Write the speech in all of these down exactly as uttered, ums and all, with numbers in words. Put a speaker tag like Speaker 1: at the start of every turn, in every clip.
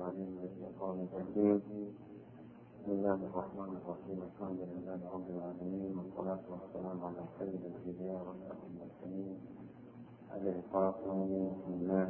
Speaker 1: العليم من الشيطان الرجيم. بسم الله الرحمن الرحيم. الحمد لله رب العالمين، والصلاة والسلام على سيد الأنبياء والأشرف المرسلين أبي القاسم بسم الله.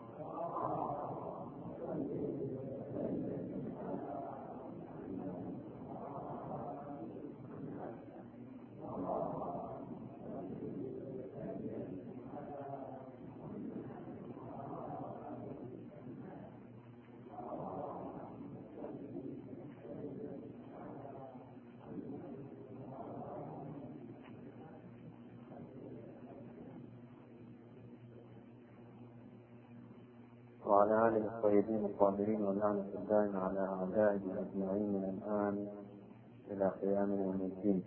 Speaker 1: وعلى آله الطيبين الطاهرين واللعنة الدائمة على أعدائهم أجمعين من الآن إلى قيام يوم الدين.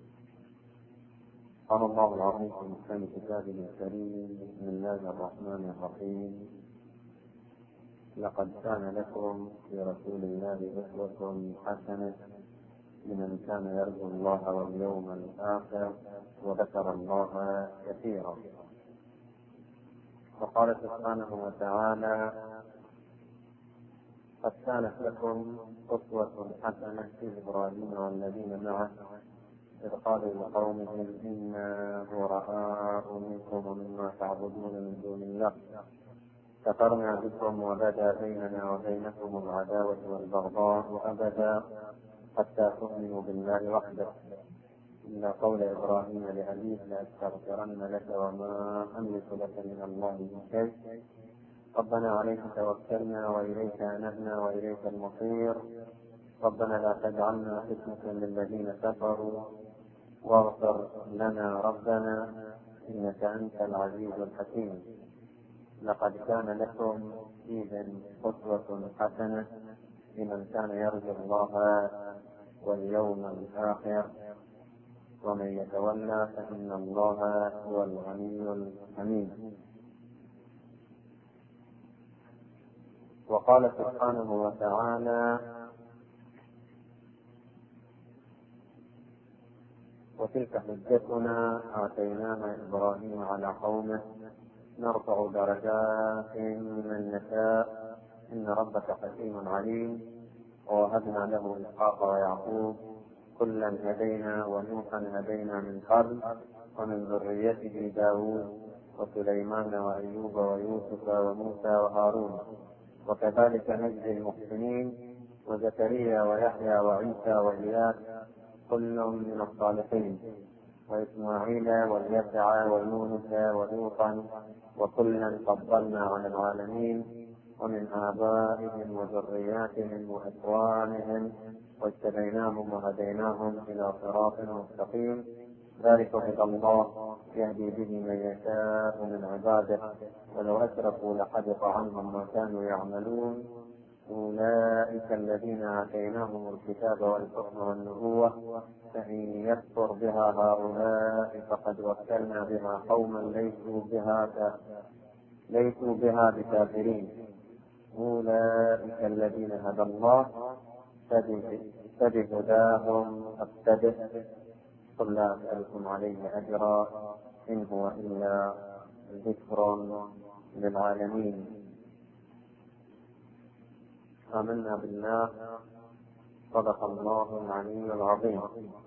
Speaker 1: قال الله العظيم في محكم كتابه الكريم: بسم الله الرحمن الرحيم. لقد كان لكم في رسول الله أسوة حسنة لمن كان يرجو الله واليوم الآخر وذكر الله كثيرا. وقال سبحانه وتعالى: قد كانت لكم أسوة حسنة في إبراهيم والذين معه إذ قالوا لقومهم إنا براء منكم ومما تعبدون من دون الله كفرنا بكم وبدا بيننا وبينكم العداوة والبغضاء أبدا حتى تؤمنوا بالله وحده إلا قول إبراهيم لأبيه لأستغفرن لك وما أملك لك من الله من شيء ربنا عليك توكلنا وإليك أنبنا وإليك المصير ربنا لا تجعلنا فتنة للذين كفروا واغفر لنا ربنا إنك أنت العزيز الحكيم. لقد كان لكم فيهم أسوة حسنة لمن كان يرجو الله واليوم الآخر ومن يتولى فإن الله هو الغني الحميد. وقال سبحانه وتعالى: وتلك حجتنا آتيناها إبراهيم على قومه نرفع درجات من نشاء إن ربك حكيم عليم. ووهبنا له إسحاق ويعقوب كلا هدينا ونوحا هدينا من قبل ومن ذريته داود وسليمان وأيوب ويوسف وموسى وهارون وكذلك نجزي المحسنين وزكريا ويحيى وعيسى وإياس كل من الصالحين وإسماعيل واليسع ويونس ولوطا وكلا فضلنا على العالمين ومن آبائهم وذرياتهم وإخوانهم واجتبيناهم وهديناهم إلى صراط مستقيم. ذلك هدى الله يهدي به من يشاء من عباده ولو أشركوا لحبط عنهم ما كانوا يعملون. أولئك الذين آتيناهم الكتاب والحكم والنبوة فإن يكفر بها هؤلاء فقد وكلنا بها قوما ليسوا بها ليسوا بها بكافرين. أولئك الذين هدى الله فبهداهم اقتدح قل لا أسألكم عليه أجرا إن هو إلا ذكر للعالمين. آمنا بالله. صدق الله العلي العظيم.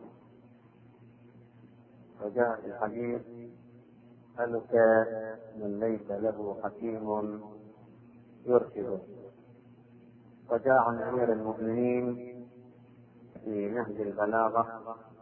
Speaker 1: وجاء في الحديث: هلك من ليس له حكيم يرشده. وجاء عن أمير المؤمنين في نهج البلاغة: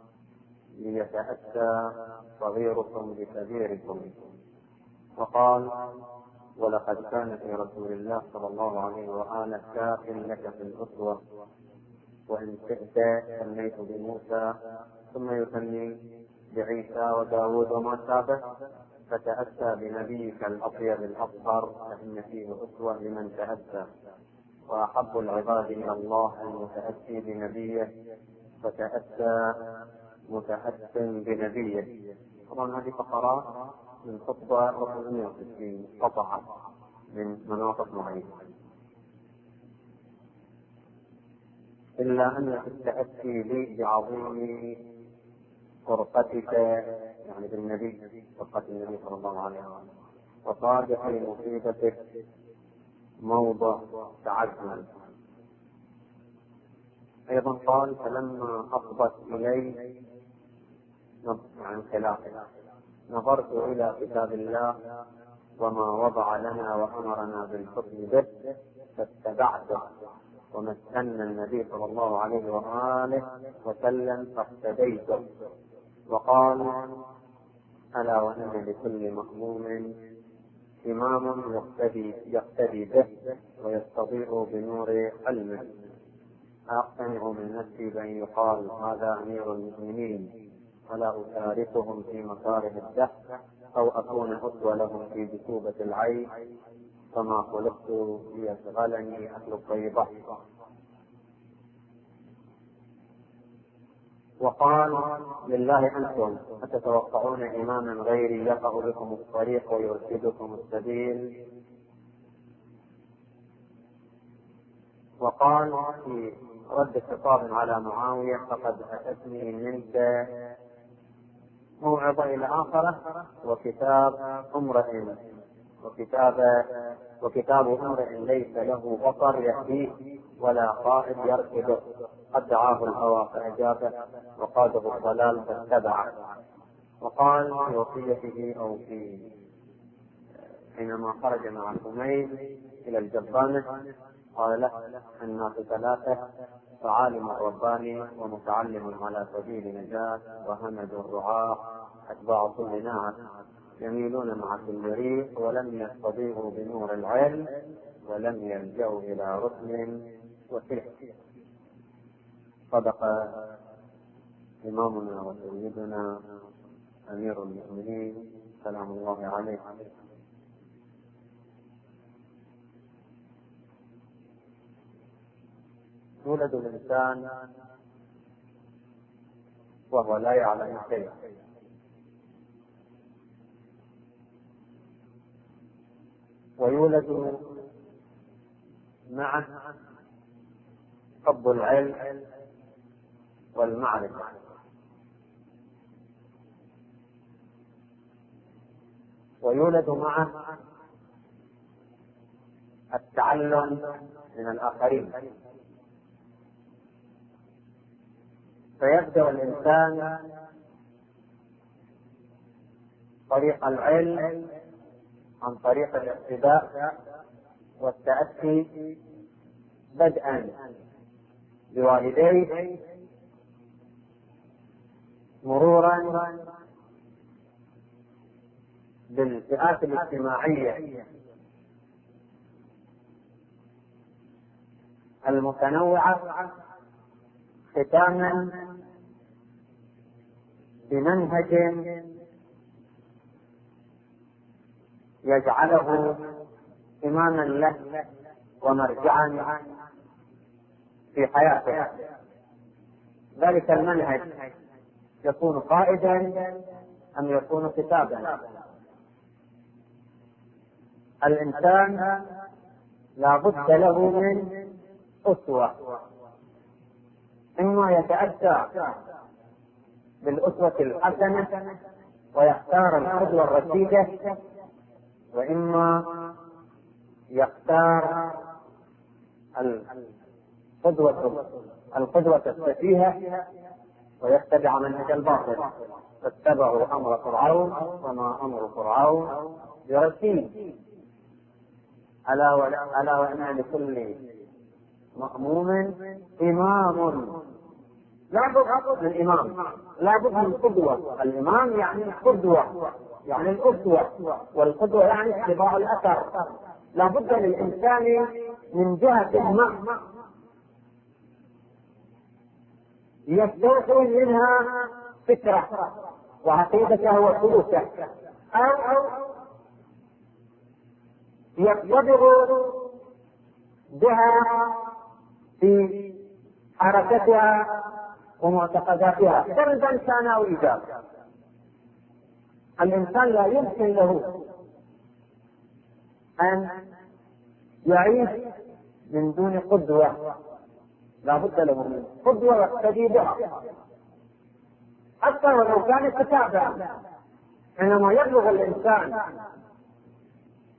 Speaker 1: ليتأتى صغيركم بكبيركم. وقال: ولقد كان في رسول الله صلى الله عليه وآله كاف لك في الأسوة وإن شئت سميت بموسى ثم يثني بعيسى وداود وما شابه فتأتى بنبيك الأطيب الأطهر فإن فيه أسوة لمن تأتى. وأحب العباد إلى الله المتأتي بنبيه فتأتى متأتٍ بنبيه. طبعا هذه فقرات من خطبة أربعمائة وستين قطعة من مناطق معينة، إلا أن التأتي لي بعظيم فرقتك يعني بالنبي فرقة النبي صلى الله عليه وسلم وصادق مصيبتك موضع تعجل أيضا قال: فلما أفضت إلي عن خلافه نظرت إلى كتاب الله وما وضع لنا وأمرنا بالحكم به فاتبعته، وما استنى النبي صلى الله عليه وآله وسلم فاقتديته. وقال: ألا وإن لكل مأموم إمام يقتدي, يقتدي به ويستضيء بنور علمه. أقتنع من نفسي بأن يقال هذا أمير المؤمنين ولا أشاركهم في مكاره الدهر أو أكون أسوة لهم في بسوبة العيش، فما خلقت ليشغلني أهل الطيبة. وقال: لله أنتم أتتوقعون إماما غيري يقع بكم الطريق ويرشدكم السبيل. وقال في رد خطاب على معاوية: فقد أتتني منك موعظة إلى آخرة وكتاب امرئ وكتاب وكتاب امرئ ليس له بصر يهديه ولا قائد يركبه، قد دعاه الهوى فأجابه وقاده الضلال فاتبعه. وقال في وصيته أو في حينما خرج مع حميد إلى الجبانة قال له: الناس ثلاثة: فعالم رباني ومتعلم على سبيل نجاة وهمد الرعاة أتباع كل ناس يميلون مع كل ريح ولم يستضيئوا بنور العلم ولم يلجأوا إلى ركن وسلك. صدق إمامنا وسيدنا أمير المؤمنين سلام الله عليه. يولد الإنسان وهو لا يعلم شيئا، ويولد معه حب العلم والمعرفة، ويولد معه التعلم من الآخرين، فيبدأ الإنسان طريق العلم عن طريق الاقتداء والتأسي بدءا بوالديه، مرورا بالفئات الاجتماعية المتنوعة، ختاما بمنهج يجعله إماما له ومرجعا في حياته. ذلك المنهج يكون قائدا أم يكون كتابا. الإنسان لا بد له من أسوة، إما يتأتى بالأسوة الحسنة ويختار القدوة الرشيدة، وإما يختار القدوة القدوة السفيهة ويتبع منهج الباطل. فاتبعوا أمر فرعون وما أمر فرعون برشيد. ألا وإن لكل مأموم إمام. لا بد من إمام، لا بد من قدوة. الإمام يعني قدوة، يعني الأسوة، والقدوة يعني اتباع الأثر. لا بد للإنسان من جهة ما يستوحي منها فكرة وعقيدته وسلوكه، أو يقتدر بها في حركتها ومعتقداتها، فردا كان أو إيجابا. الإنسان لا يمكن له أن يعيش من دون قدوة، لا بد له من قدوة يقتدي بها، حتى ولو كان كتابا. حينما يبلغ الإنسان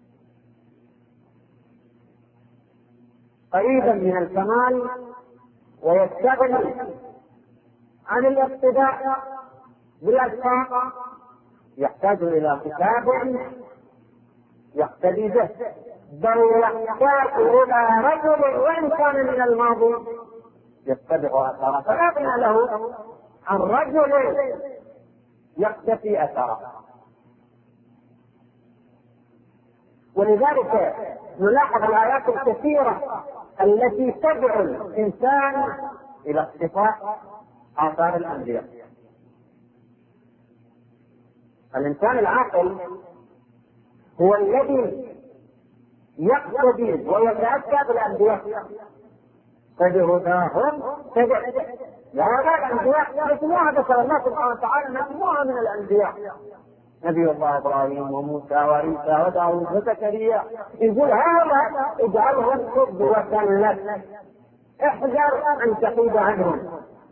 Speaker 1: قريبا من الكمال
Speaker 2: ويستغني عن الاقتداء بالأسماء يحتاج إلى كتاب يقتدي به، بل يحتاج إلى رجل وإن كان من الماضي يتبع أثره، فلا غنى له عن رجل يقتفي أثره. ولذلك نلاحظ الآيات الكثيرة التي تدعو الإنسان إلى اقتفاء آثار الأنبياء. الإنسان العاقل هو الذي يقتدي ويتأتى بالأنبياء، فبهداهم تدع. لهذا الأنبياء مجموعة ذكر الله سبحانه وتعالى مجموعة من الأنبياء، نبي الله إبراهيم وموسى وعيسى وداود وزكريا، يقول هذا اجعلهم قدوة لك، احذر أن تحيد عنهم.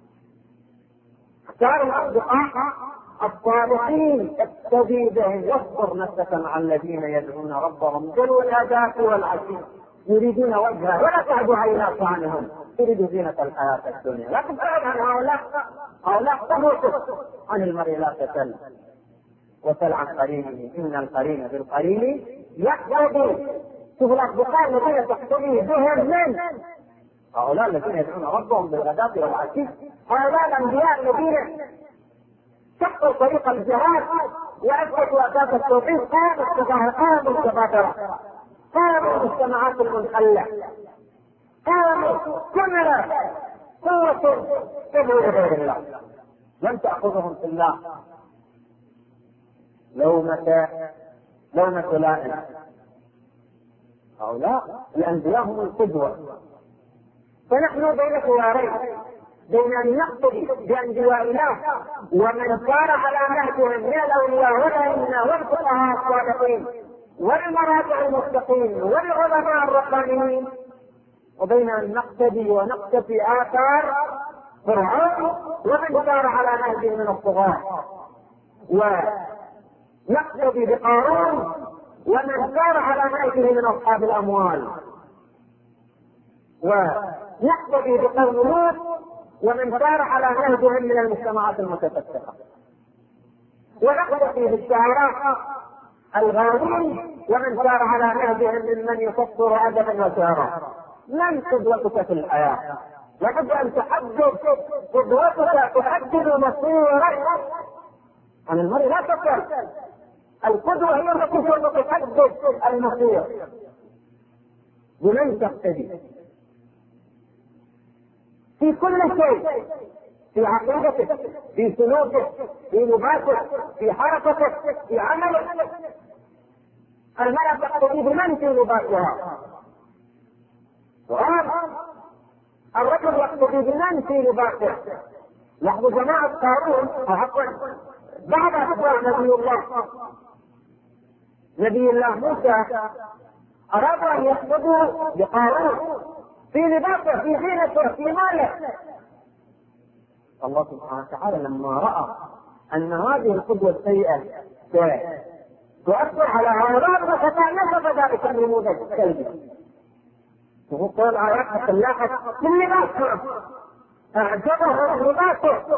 Speaker 2: اختار الأصدقاء الصالحين اقتدي بهم، واصبر نفسك مع الذين يدعون ربهم بالغداة والعشي يريدون وجهه ولا تعد عيناك عنهم تريد زينة الحياة الدنيا. لا تبعد عن هؤلاء، هؤلاء قدوة. عن المرء لا تسل وسل عن قرينه إن القرين بالقرين يقتدي. شوف الأصدقاء الذين تقتدي بهم من هؤلاء الذين يدعون ربهم بالغداة والعشي، هؤلاء الأنبياء الذين شقوا طريق الجهاد وأثبتوا أساس التوحيد، قاموا التظاهرات والتظاهرات، قاموا المجتمعات المنحلة، قاموا كمل قوة تدعو غير الله، لم تأخذهم في الله لومة لومة لائم. هؤلاء الأنبياء هم القدوة. فنحن بين خيارين، بين أن نقتدي بأنبياء الله ومن سار على نهجهم من الأولياء والأئمة والفقهاء الصالحين والمراجع المتقين والعلماء الربانيين، وبين أن نقتدي ونقتفي آثار فرعون ومن سار على نهجه من الطغاة، ونقتدي بقارون ومن سار على نهجه من أصحاب الأموال، ونقتدي بقوم لوط ومن سار على نهجهم من المجتمعات المتفتحة، ونقتدي بالشعراء الغاوين ومن سار على نهجهم ممن يفسر أدبا وشعرا. من قدوتك في الحياة؟ لابد أن تحدد قدوتك، تحدد مصيرك. عن المرء لا تسأل، القدوة هي التي تحدد المصير. بمن تقتدي في كل شيء، في عقيدتك، في سلوكك، في لباسك، في حركتك، في عملك. المرأة تقتدي بمن في لباسها، الرجل يقتدي بمن في لباسه. لاحظوا جماعة قارون عفوا بعد أتباع نبي الله نبي الله موسى أرادوا أن يقتدوا بقارون في لباسه، في زينته، في ماله. الله سبحانه وتعالى لما رأى أن هذه القدوة السيئة تؤثر على هؤلاء فتناسب ذلك النموذج السلبي. وقال آيات حتى نلاحظ من لباسه أعجبه لباسه.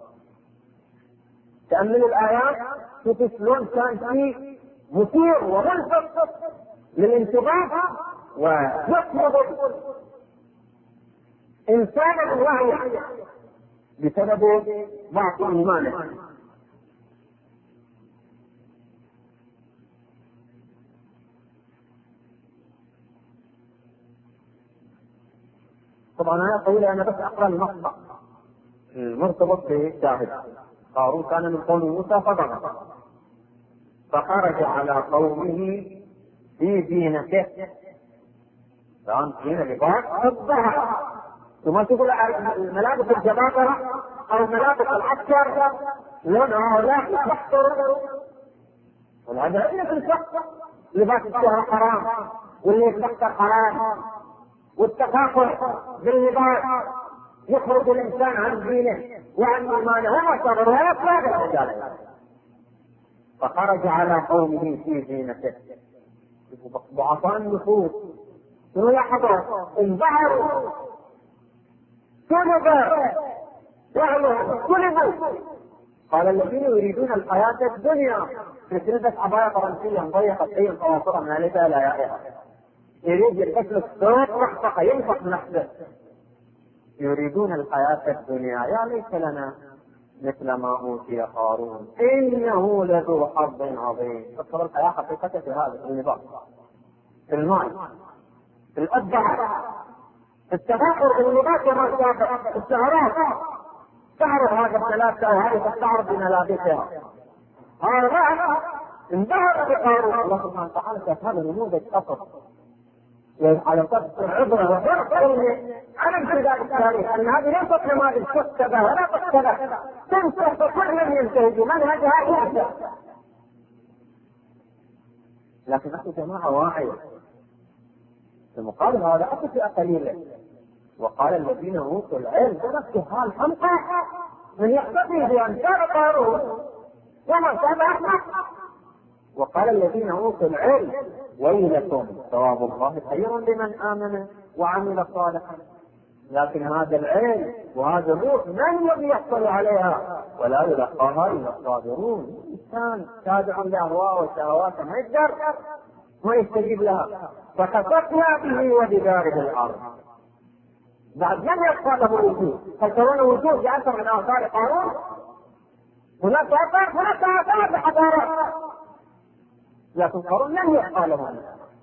Speaker 2: تأمل الآيات شوف شلون كان فيه مثير وملفت للانتباه ويطلب إنسانا الوعي بسبب ضعف إيمانه. طبعا أنا طويلة، أنا بس أقرأ المقطع المرتبط بشاهد. قارون كان من قوم موسى فضغط فخرج على قومه في زينته. الآن زينة لباس الظهر، ثم تقول ملابس الجبابرة أو ملابس العسكر لون هؤلاء يحصروا، والهذا إلا في الشخص لباس الشهر حرام واللي يتذكر حرام، والتفاخر باللباس يخرج الإنسان عن دينه وعن إيمانه وما صبر ولا صبر رجاله. فخرج على قومه في زينته. ضعفاء النفوس ويحضر انبهروا طلب وعلوا طلبوا. قال الذين يريدون الحياة الدنيا في تلبس عباية فرنسية مضيقة شيء قواصرة من الفها لا يائها، يريد يلبس له الصوت محفقة ينفق نفسه. يريدون الحياة الدنيا، يا ليت لنا مثل ما أوتي قارون إنه لذو حظ عظيم. تصور الحياة حقيقة في هذا النظام، في المال، في الأتباع، في التفاخر باللباس وما شابه، الشهرات. تعرف هذا الثلاثة أو هذه تستعرض بملابسها. هذا انبهر بقارون. الله سبحانه وتعالى شاف هذا نموذج أصل على قصد العبرة وفرق علم في ذلك التاريخ أن هذه ليست نماذج تكتبه ولا تكتبه، تنسى فكل من ينتهي بمنهجها ينسى. لكن نحن جماعة واعية. في المقابل هذا أكثر قليلا. وقال الذين اوتوا العلم تركت حال حمقى من يقتضي بأن كان قارون وما شابه. وقال الذين اوتوا العلم ويلكم ثواب الله خير لمن آمن وعمل صالحا. لكن هذا العلم وهذا الروح من الذي يحصل عليها ولا يلقاها الا الصابرون. انسان تابع لاهواه وشهواته ما يقدر ما يستجيب لها، فكسفنا به وبداره الارض. بعد من يبقى له وجود؟ هل ترون وجود يأثر من آثار قارون؟ هناك آثار هناك آثار بحضارات، لكن قارون لم يبقى له.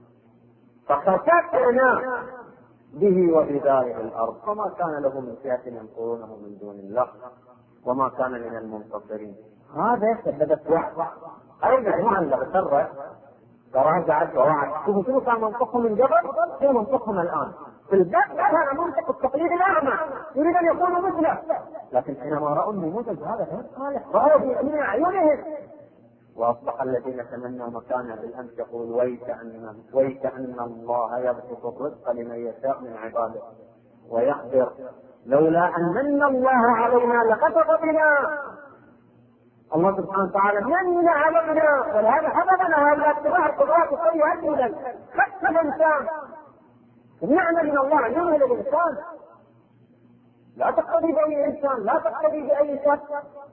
Speaker 2: فكسفنا به وبداره الأرض وما كان له من فئة ينصرونه من دون الله وما كان من المنتصرين. هذا سببت وحده. أرجع معا لغترة تراجعت ووعد. شوفوا شنو كان منطقهم من قبل شنو منطقهم الآن. في البدء كان منطق التقليد الأعمى يريد أن يكونوا مثله، لكن حينما رأوا النموذج هذا غير صالح رأوا بأمن أعينهم. وأصبح الذين تمنوا مكانه بالأمس يقول ويك أن ويك أن الله يبسط الرزق لمن يشاء من عباده ويقدر لولا أن من الله علينا لخسف بنا. الله سبحانه وتعالى من علينا ولهذا حفظنا هذا اتباع القدرات السيئة جدا. خسف الإنسان النعمة من الله يمهل الإنسان، لا تقتضي بأي إنسان، لا تقتضي بأي شخص.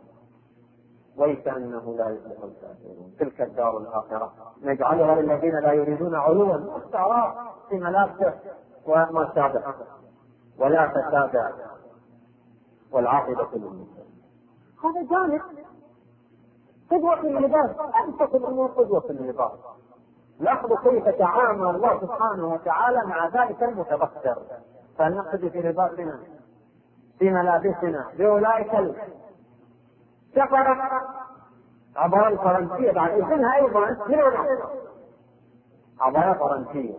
Speaker 2: ويكأنه لا يفلح الكافرون. تلك الدار الآخرة نجعلها للذين لا يريدون علوا واستعراض في ملابسه وما شابه ولا فسادا والعاقبة للمتقين. هذا جانب قدوة في اللباس، أنفس الأمور قدوة في اللباس. لاحظوا كيف تعامل الله سبحانه وتعالى مع ذلك المتبختر. فلنقتدي في لباسنا في ملابسنا بأولئك السفرة. عبارة فرنسية بعد اسمها أيضا من عبارة فرنسية.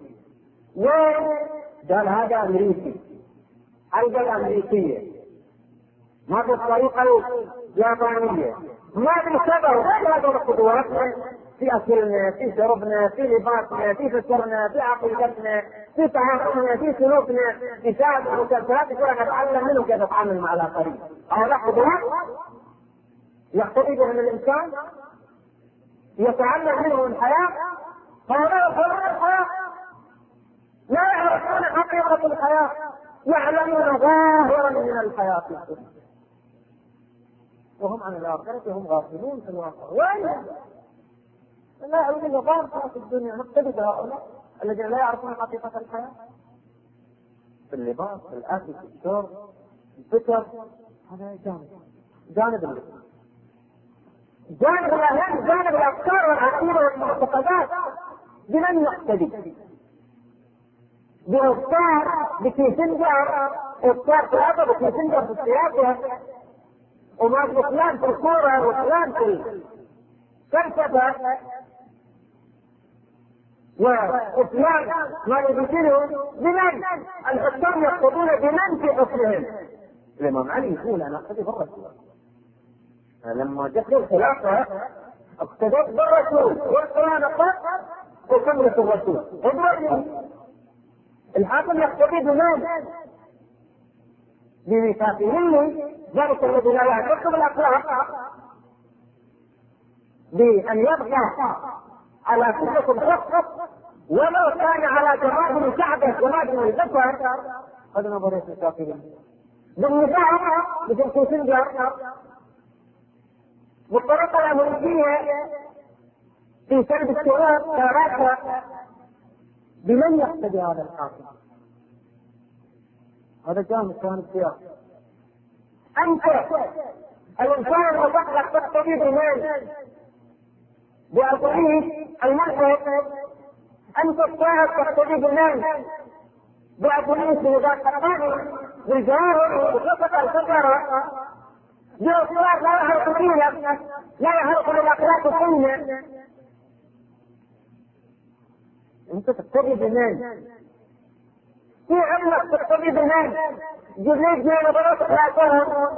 Speaker 2: وقال هذا أمريكي، أيضا الأمريكية ما بالطريقة اليابانية ما بالسبب. وهذا هذا القدوات في أكلنا في شربنا في لباسنا في فكرنا في عقيدتنا في تعاملنا في سلوكنا في سائر المسلسلات كلها نتعلم منه كيف نتعامل مع الآخرين. هذا قدوات يقتضي بها الإنسان يتعلم منه الحياة. هؤلاء يفهمون الحياة لا يعرفون حقيقة الحياة، يعلمون ظاهرا من الحياة وهم عن الآخرة هم غافلون في الواقع. وين لا يعلمون ظاهرا في الدنيا. نقتدي بهؤلاء الذين لا يعرفون حقيقة الحياة في اللباس في الأكل في الشرب في الفكر. هذا جانب جانب اللباس. جانب الأهل جانب الأفكار والعقيدة والمعتقدات. بمن نقتدي؟ بأفكار بكيسنجر، أفكار ثلاثة بكيسنجر في السياسة وما فلان في الكورة وفلان في الفلسفة وفلان ما يبتلوا. بمن الحكام يقتدون بمن في حكمهم؟ الإمام علي يقول أنا أقتدي بالرسول. لما جت الخلافة اقتدت بالرسول والقرآن قال وسنة الرسول. الحاكم يقتدي بمن؟ بميثاقه ذلك الذي لا يعتقد بالأخلاق بأن يبقى على صفة الحق ولو كان على جماعة كعبة جماعة الذكر. هذا نظرية الكافرين. بالنظام مثل كوسنجر، بالطريقة الأمريكية في سلب الشعوب كارثة. بمن يقتدي هذا الحاكم؟ هذا جانب كان السياسي. أنت الإنسان المطلق تقتدي بمن؟ بأطريق الملحد. أنت الشاهد تقتدي بمن؟ بأطريق بنظام القانون بالجوار بخطة الفجرة بأسرار لا يهرق دينك، لا يهرق الأخلاق السنة. أنت تقتدي بمن؟ في علمك تقتدي بمن؟ جبريل من نظرات أخلاقهم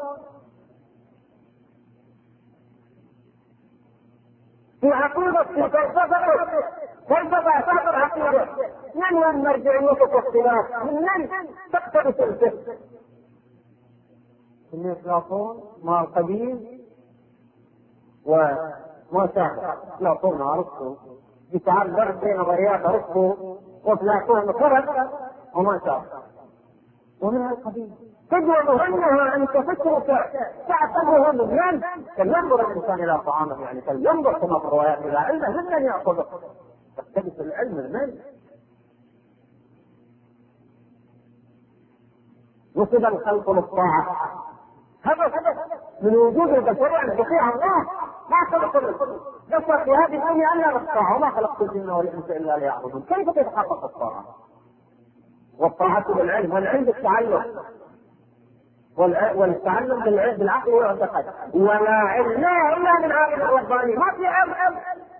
Speaker 2: في عقيدة في فلسفة فلسفة أساس العقيدة. من هو المرجعية في الاختلاف؟ من من تقتدي في الفقه؟ اللي أفلاطون مع القديم وما شابه. أفلاطون أرسطو يتعلق بين نظريات أرسطو وأفلاطون فرق وما شابه. ومن القديم تجد مهمها أن تفكرك تعتبره من من؟ فلينظر الإنسان إلى طعامه، يعني فلينظر كما في الروايات إلى علمه ممن يأخذه. تقتبس العلم من؟ وصل الخلق للطاعة. هذا من وجود البشرية أن تطيع الله. ما خلق البشر في هذه الدنيا إلا للطاعة، وما خلقت الجن والإنس إلا ليعبدون. كيف تتحقق الطاعة؟ والطاعة بالعلم، والعلم بالتعلم، والتعلم بالعقل والعقل. ولا علم إلا من عالم رباني. ما في علم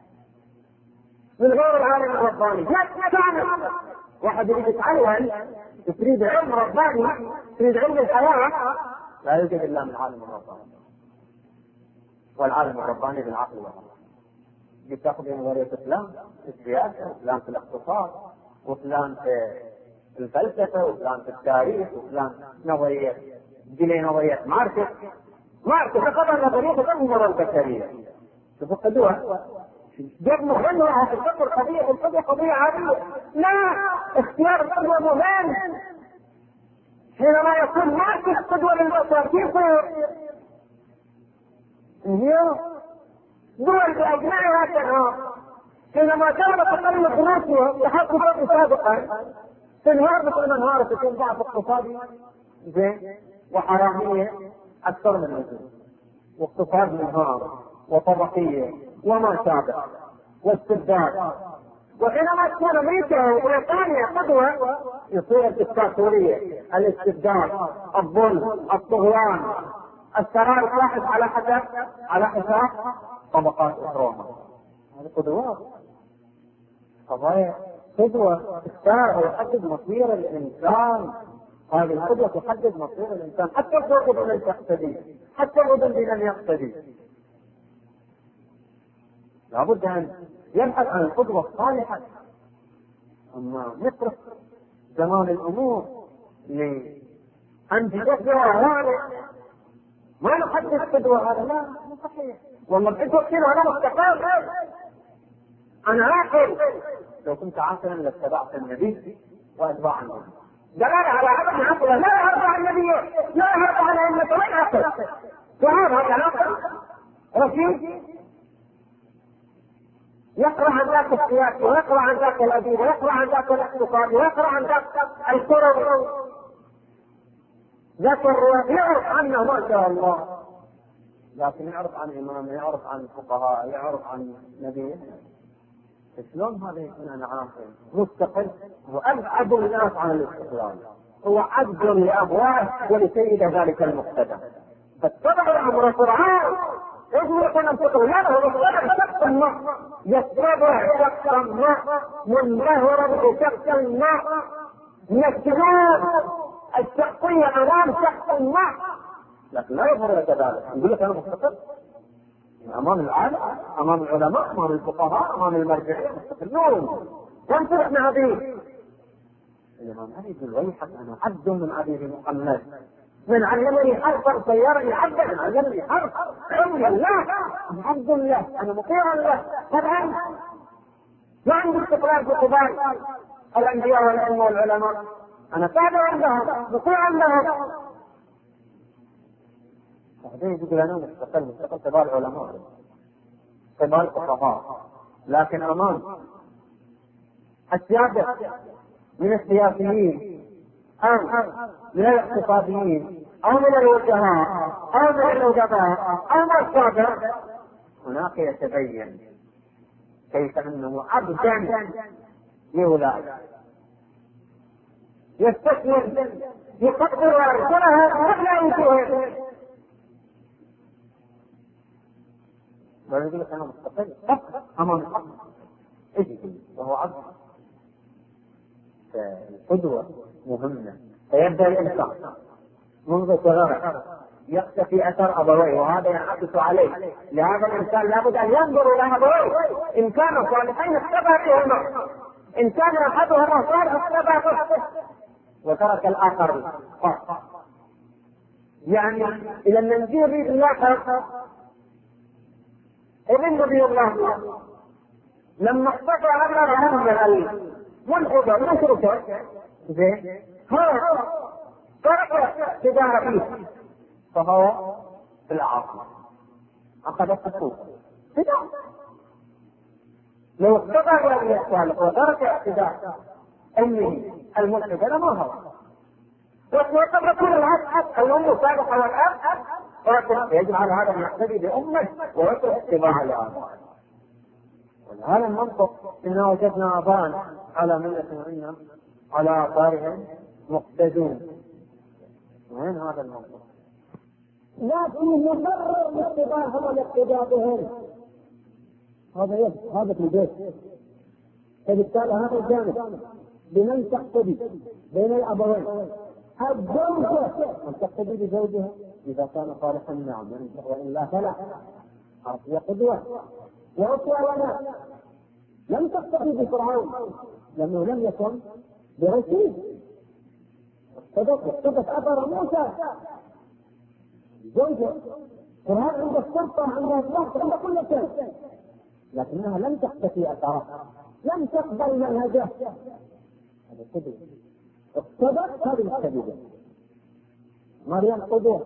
Speaker 2: من غير العالم الرباني. لا تعلم. واحد يريد يتعلم، تريد علم رباني، تريد علم الحياة، لا يوجد إلا من عالم الرباني. والعالم الرباني بالعقل والعقل. بتاخذ نظرية فلان في السياسة، وفلان في الاقتصاد، وفلان في الفلسفة، وفلان في التاريخ، وفلان نظرية جلي نظرية ماركس. ماركس قضى نظرية تدمر البشرية. تفقدوها. جاب مهمة في الفكر قضية الفقه قضية عادية. لا، اختيار القدوة مهم. حينما يكون ماركس قدوة للبشر كيف هي دول بأجمعها تنهار. حينما كانت تقلب روسيا تحقق سابقا تنهار مثل ما انهارت، تكون ضعف اقتصادي زين وحرامية أكثر من النزول، واقتصاد منهار وطبقية وما شابه واستبداد. وحينما تكون أمريكا وبريطانيا قدوة يصير الدكتاتورية، الاستبداد، الظلم، الطغيان، الثراء الواحد على حساب على حساب طبقات أخرى. هذه قدوات، قضايا قدوة تحدد مصير الإنسان. هذه القدوة تحدد مصير الإنسان. حتى القدوة بمن تقتدي، حتى القدوة بمن يقتدي. لابد أن يبحث عن القدوة الصالحة. أما نترك زمان الأمور لأن تكبر هذا ما نحدد قدوة. هذا لا مو صحيح. والله بحثوا كثير أنا مستقر، أنا عاقل. لو كنت عاقلا لاتبعت النبي وأتباع النبي. دلالة على عدم عقله. لا يهرب عن النبي، لا يهرب عن أمته، وين عقل؟ فهذا هذا عقل رشيد يقرأ عن ذاك السياسي، ويقرأ عن ذاك الأديب، ويقرأ عن ذاك الاقتصادي، ويقرأ عن ذاك الكروي، ذاك الرواية، يعرف عنه ما شاء الله. لكن يعرف عن إمامه، يعرف عن فقهاء، يعرف عن نبيه. شلون هذا يكون أنا عاقل مستقل؟ وأبعد الناس عن الاستقلال، هو عبد لأبواه ولسيد ذلك المقتدى. فاتبع أمر القرآن يجب أن ينطقه. لا هو يستطيع شخص ما يستطيع شخص ما منبهرا بشخص ما من الشهور الشخصية أمام شخص ما، لكن لا يظهر لك ذلك. يقول لك أنا مستقل أمام العالم، أمام العلماء، أمام الفقهاء، أمام المرجعين، مستقلون. ينطق مع عبيد. الإمام علي يقول ويحك أنا عبد من عبيد محمد، من علمني حرفا سيرني عبدا، من علمني حرف علم الله، عبد الله، أنا مطيع له. طبعا ما عندي استقلال في قبال الأنبياء والعلم والعلماء، أنا تابع لهم مطيع لهم. بعدين يقول أنا مستقل مستقل كبار العلماء كبار الفقهاء، لكن أمام السياسة من السياسيين أو من الاقتصاديين أو من الوجهاء أو من الأدباء أو من الصادر، هناك يتبين كيف أنه عبدا لأولئك يستثمر يقدر ويرسلها ولا يجوز، ولا يقول لك أنا مستقل أمام الحق إيش وهو عبد. القدوة مهمة. فيبدأ الإنسان منذ صغره يقتفي أثر أبويه، وهذا ينعكس عليه. لهذا الإنسان لابد أن ينظر إلى أبويه، إن كانوا صالحين اقتدى بهما، إن كان أحدهما صالح اقتدى به وترك الآخر. يعني إلى النبي يريد الله ابن نبي الله لما اقتفى أمر من الأليم والحجة المشركة زين ها ترك اتجاه فيه فهو في العاصمة أخذت السوق كده. لو اقتضى بأن الصالح وترك اتجاه أمه الملحدة ما هو وقد يكون الأب الأم صالحة والأب ولكن يجب على هذا أن يقتدي بأمه ويترك اتباع الآباء. هذا المنطق إن وجدنا آباء على ملة وإنا على آثارهم مقتدون. وين هذا المنطق؟
Speaker 3: لكن مبرر لاتباعهم والاقتداء بهم هذا يد هذا في البيت. فبالتالي هذا الجانب بمن تقتدي بين الأبوين. الزوجة من تقتدي بزوجها إذا كان صالحا نعم، وإلا فلا. هي قدوة وأسوة لنا. لم تقتدي بفرعون لأنه لم يكن برشيد، اقتدت أثر موسى زوجة. فرعون عند السلطة عند الضغط عند كل شيء، لكنها لم تقتفي أثرها، لم تقبل منهجه. هذا قدوة. اقتدت هذه القدوة. مريم قدوة،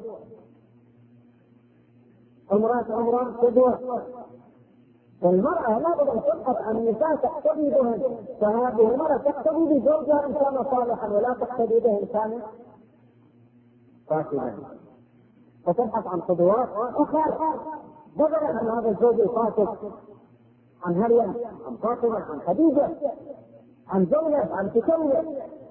Speaker 3: امرأة عمران قدوة. المرأة لا بد أن تبحث عن النساء تقتدي بهم، فهذه المرأة تقتدي بزوجها إن كان صالحا ولا تقتدي به إن كان فاسدا، فتبحث عن قدوات أخرى بدلا عن هذا الزوج الفاسد، عن مريم، عن فاطمة، عن خديجة، عن زينب، عن سكينة،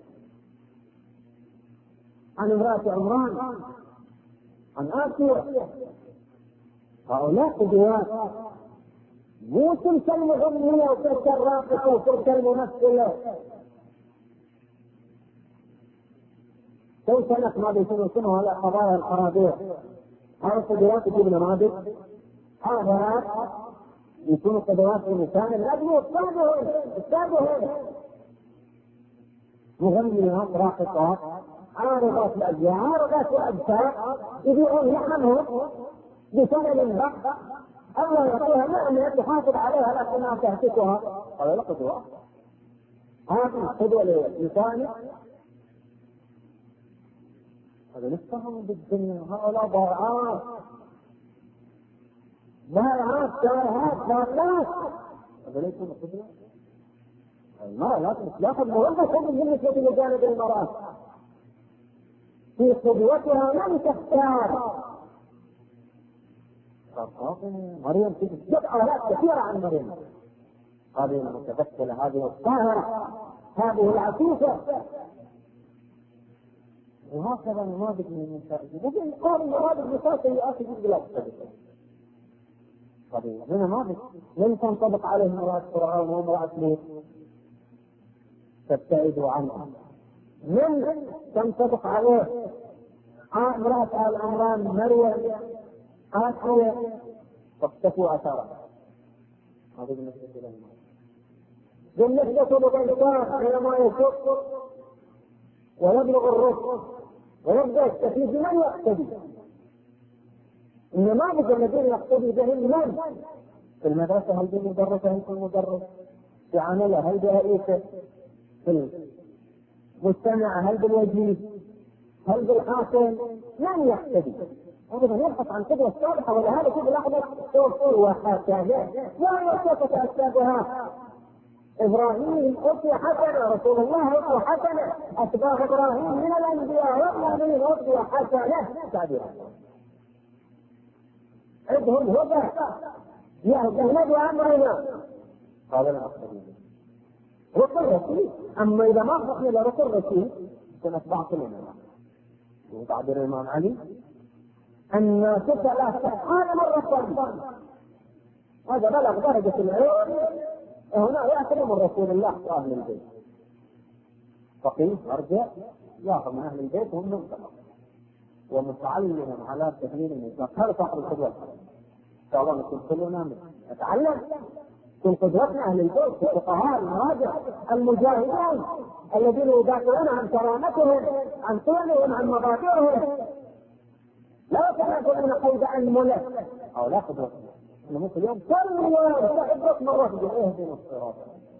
Speaker 3: عن امرأة عمران، عن آسيا. هؤلاء قدوات، مو تلك المغنية وتلك الراقصة وتلك الممثلة. كيف سنة ما بيكونوا سنة ولا قضايا القرابيع؟ هذا قدوات يجيب نماذج، هذا يكونوا قدوات في لسان الأبناء أستاذهم أستاذهم مغنيات راقصات عارضات الأجيال عارضات الأجساد يبيعون لحمهم بثمن بخس الله يعطيها نعمة تحافظ عليها لكنها تهتكها. هذا لا قدوة. هذه قدوة للإنسان. هذا نفسهم بالدنيا. هؤلاء ضائعات ضائعات تائهات ضالات. هذا ليس قدوة. المرأة لا تأخذ موظفة بالنسبة لجانب المرأة في قدوتها لم تختار. مريم تجد آلات كثيرة عن مريم، هذه المتبتلة، هذه الطاهرة، هذه العفيفة، وهكذا نماذج من النساء. ممكن يقارن نماذج نساء سيئات جدا لا تختلف. هذه نماذج لم تنطبق عليه امرأة فرعون وامرأة لوط تبتعدوا عنها، من تنطبق عليه امرأة آل عمران مريم آسيا فاختفوا أثارها. هذه بالنسبة للمرأة. بالنسبة للإنسان حينما يشق ويبلغ الرشد ويبدأ يستفيد من يقتدي. النماذج الذين يقتدي بهم من؟ في المدرسة هل بالمدرسة هل بالمدرس؟ في عمله هل برئيسه؟ في المجتمع هل بالوجيه؟ هل بالحاكم؟ من يقتدي؟ ابدا يبحث عن قدوه صالحه، ولهذا في لحظه توصل وهكذا وهي كيف تاتى بها. ابراهيم اسوه حسنه، رسول الله اسوه حسنه، اتباع ابراهيم من الانبياء والمؤمنين اسوه حسنه تعبيرا. عندهم هدى يهتدون بامرنا.
Speaker 1: هذا المقصود
Speaker 3: رسل رشيد. اما اذا ما رحنا لرسل رشيد كنا اتباع كلنا. وتعبير الامام علي الناس ثلاثة أفعال مرة، هذا بلغ درجة العلم هنا يأخذ من رسول الله وأهل البيت. فقيه مرجع يأخذ من أهل البيت وهم منطقة ومتعلم على تحليل النساء. هذا صاحب القدوة إن شاء الله نكون كلنا نتعلم من قدوتنا أهل البيت، الفقهاء المراجع المجاهدين الذين يدافعون عن كرامتهم عن طولهم عن مبادئهم، لا تنازلون قيد عن ملك او لا قدرة. مثل اليوم كل يوم تعبرت مرة تقول اهدنا الصراط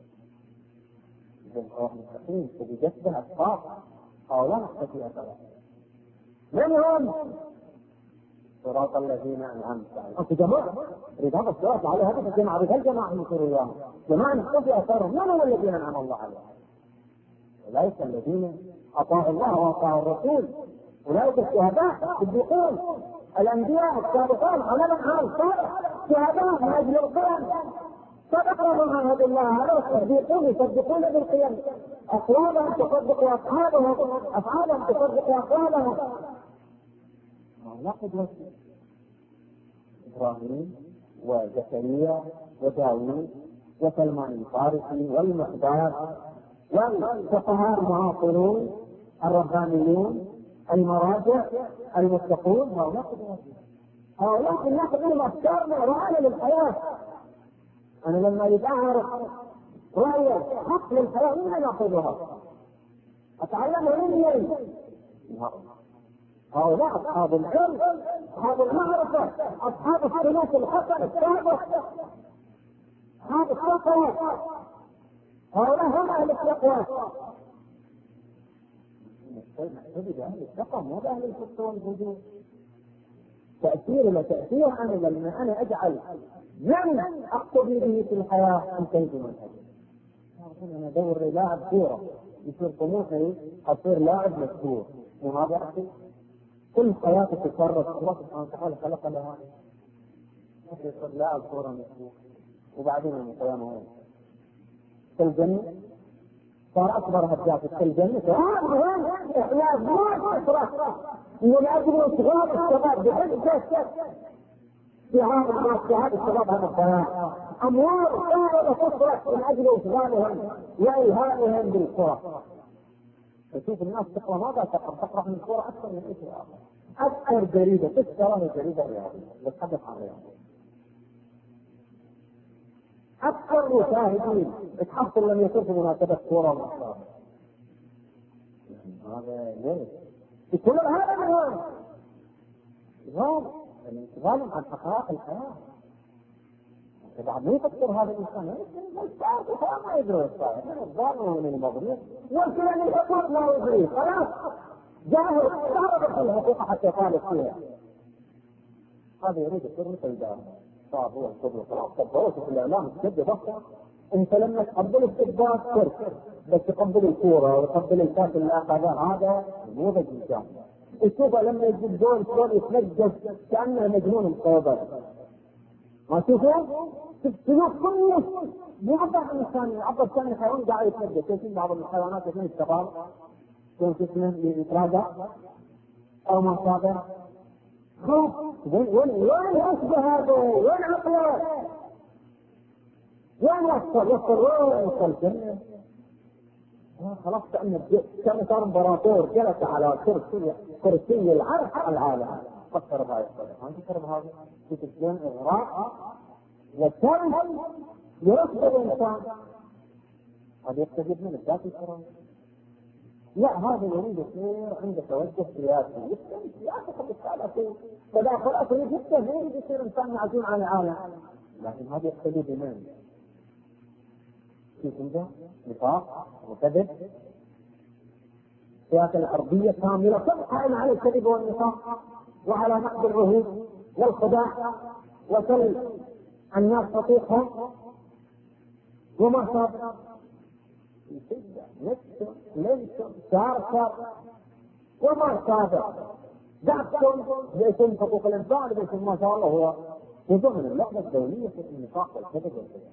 Speaker 3: المستقيم تبي جسد اشخاص او لا نحتفي اثرا. من هم؟ صراط الذين انعمت عليهم. انت جماعة اريد هذا الصراط على هذه الجماعة، اريد الجماعة ينصروا اياهم، جماعة نحتفي اثرهم. من هم الذين انعم الله عليهم؟ اولئك الذين اطاعوا الله واطاعوا الرسول، أولئك الشهداء الصديقون الأنبياء السابقون على الأعمال الصالحة، شهداء من أجل القيم، صدقوا من عهد الله على الصديقون يصدقون بالقيم، أقوالهم تصدق أصحابهم، أفعالهم تصدق أقوالهم. لا قدوة إبراهيم وزكريا وداوود وسلمان الفارسي والمقداد والفقهاء المعاصرون الربانيون المراجع المتقون، هؤلاء الناس لهم افكار معينه للحياه. انا لما اريد اعرف راي حق للحياه من ناخذها اتعلمها منين؟ هؤلاء اصحاب العلم، اصحاب المعرفه، اصحاب السلوك الحسن السابق، اصحاب التقوى، هؤلاء هم اهل التقوى. نحتاج بأهل الثقة مو بأهل الفسق والفجور. تأثير لا تأثير أنا لما أنا أجعل من أقتدي به في الحياة انتهيت من هذا. أنا أدور لاعب كورة يصير طموحي أصير لاعب مشهور، وهذا أخي كل حياتي تتصرف الله سبحانه وتعالى خلق لها يصير لاعب كورة مشهور، وبعدين القيامة هون في الجنة صار أكبر هداف في الجنة. إحنا ما نصرف من أجل إشغال الشباب بعدة في هذا الناس في هذا الشباب هذا الضياع، أموال طائلة تصرف من أجل إشغالهم وإلهامهم بالكرة. تشوف الناس تقرأ ماذا تقرأ؟ تقرأ من الكرة أكثر من أي شيء آخر. أكثر جريدة تشترى هي جريدة رياضية بتحدث عن الرياضة. أكثر مشاهدين اتحصل لم يكن في مناسبة كورة ومحتوى. هذا ليه؟ يقول هذا مهم. إشغال الانشغال عن حقائق الحياة. بعد ما يفكر هذا الإنسان ما يدري الصائر من الظالم ومن المظلوم والكل من الحقوق لا يدري خلاص جاهل ضرب الحقوق حتى يطالب فيها. هذا يريد يصير مثل ده صار هو القدوة. خلاص تبروش في الإعلام تجد بطة. أنت لما تقبل السباق صرت بس تقبل الكورة وتقبل الكاس اللي أخذها هذا مو ذا الإنسان. تشوفه لما يجيب دول شلون يتنجس كأنه مجنون القوبل. ما تشوفه؟ تشوف كل يعبر عن الإنسان يعبر كأن الحيوان قاعد يتنجس. تشوف بعض الحيوانات يكون الشغال يكون جسمه يتراجع أو ما صابر. خلاص وين وين أشبه هذا؟ وين عقله؟ وين وصل وصل وين وصل كلمة؟ خلاص كأنه كأنه صار امبراطور جلس على كرسي كرسي العرش على العالم. فكر بهذا الصدق، ما تفكر بهذا في تسليم إغراء والترم يرتب الإنسان. هذا يستجيب من الذات الكرام. لا هذا يريد يصير عنده توجه سياسي، يفهم سياسة قد شيء تداخلات يريد يفهم يريد يصير إنسان معزول عن العالم. لكن هذا يقتدي بمن؟ كيف عنده نفاق وكذب. السياسة الأرضية كاملة تبقى على الكذب والنفاق وعلى نقض العهود والخداع وسل الناس حقوقهم، وما صار نفسه لنسه سارسر وما صادر دعتم باسم حقوق الانسان باسم ما شاء الله هو جزء من اللعبة الدولية في النفاق والكذب والكذب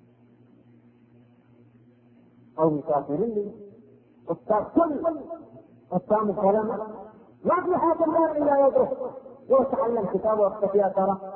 Speaker 3: او يسافرين لي استاذ كل استاذ الكلام ما في حاكم لا الا يدرس ويتعلم كتاب ويختفي ترى